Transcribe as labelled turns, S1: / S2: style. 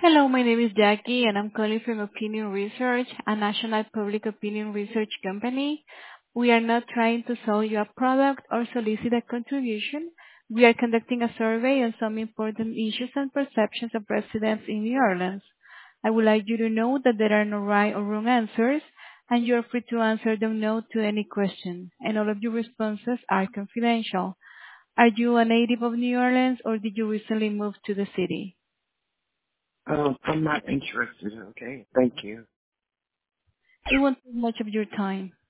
S1: Hello, my name is Jackie, and I'm calling from Opinion Research, a national public opinion research company. We are not trying to sell you a product or solicit a contribution. We are conducting a survey on some important issues and perceptions of residents in New Orleans. I would like you to know that there are no right or wrong answers, and you're free to answer them no to any question, and all of your responses are confidential. Are you a native of New Orleans, or did you recently move to the city?
S2: I'm not interested. Okay. Thank you.
S1: It won't take much of your time.